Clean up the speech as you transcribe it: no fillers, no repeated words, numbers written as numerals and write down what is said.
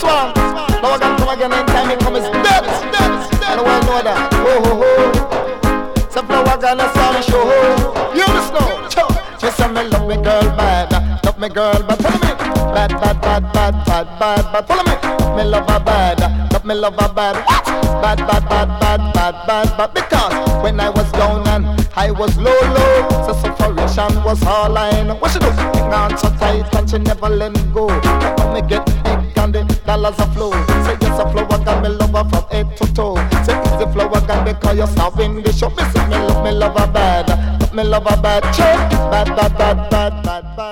one. Now I got come again anytime it comes dead. And the world know that. Oh ho ho. So flower gun a song show. You just know. She say me love me girl bad. Love me girl bad. Follow me. Bad, bad, bad, bad, bad, bad, bad. Follow me. Me love her bad. Love me love her bad. What? Bad, bad, bad, bad, bad, bad, bad. Because when I was down and I was low, so sufferation was all I know. What she do? Hang on so tight and she never let me go. When me get big and the dollars a flow. Say yes a flower got me love her from head to toe. Say it's the flower got because you're starving the show. Me say me love her bad. Love me love her bad. Check. Bad, bad, bad, bad, bad, bad.